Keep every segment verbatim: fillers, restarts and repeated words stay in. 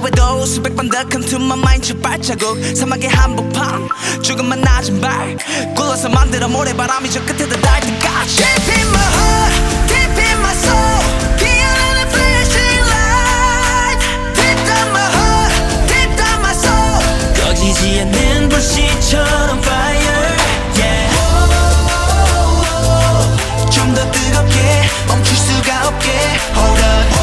후회도 수백 번 더 come to my mind 저 발자국 사막의 한복판 조금만 낮은 발 굴러서 만들어 모래바람이 저 끝에다 닿을 때까지 Deep in my heart, deep in my soul 피어나는 flashing light Deep down my heart, deep down my soul 꺼지지 않는 불씨처럼 fire yeah 좀 더 뜨겁게 멈출 수가 없게 Hold up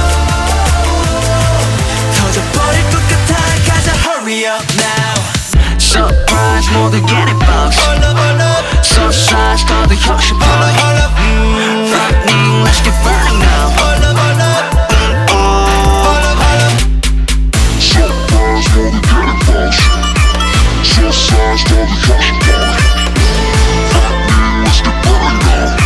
터져버릴 것 같아 가자 hurry up now Surprise 모두 get it box So size 더더 혁신 point Lightning let's get burning now Surprise 모두 get it box So size 더더 혁신 point Lightning let's get burning now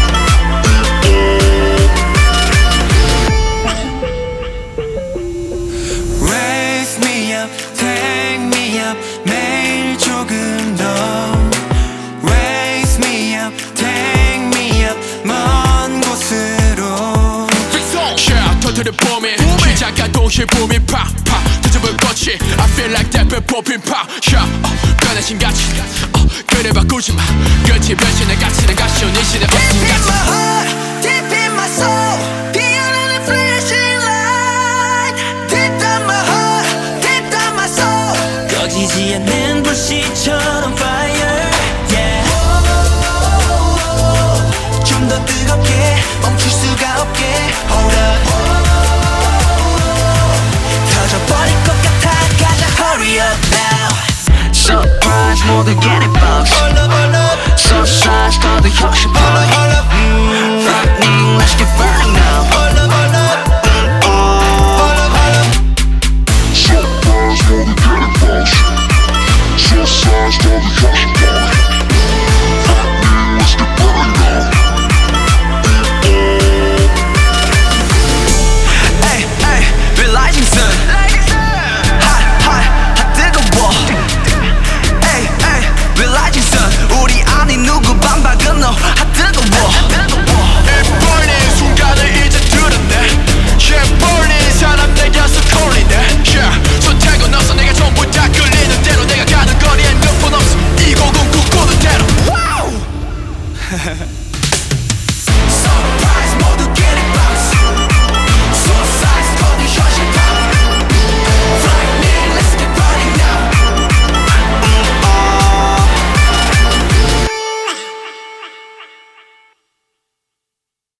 Raise me up, take me up 매일 조금 더 Raise me up, take me up 먼 곳으로 Yeah, 터뜨려 봄이 시작한 동시에 붐이 팍팍 뒤집을 꽃이 I feel like that 배 뽑힌 팍 Yeah, uh, 변하신 가치 uh, 그래 바꾸지 마 끝이 변신의 가치는 가시온 이 시대 Deep 없은 in 가치 my heart, deep in my soul 피어나는 flashing light Deep down my heart, deep down my soul 꺼지지 않는 불씨처럼 fire yeah 좀 더 뜨겁게 멈출 수가 없게 Hold up 터져버릴 것 같아 가자 hurry up now Surprise 모두 get it box So size 더더 혁신 point Lightning let's get burning now Surprise 모두 get it box So size 더더 혁신 point Lightning let's get burning now Hey, hey, we're rising sun Hot, hot, hot 뜨거워 Hey, hey, we're rising sun 우리 안에 누구 반박은 너 핫 뜨거워 burning 순간을 이제 들었네 Yeah, burning 사람 내 곁을 콜리네 Yeah, 손 대고 넣어서 내가 전부 다 끌리는 대로 내가 가는 거리엔 몇 번 없어 이공공 구구는 대로 Wow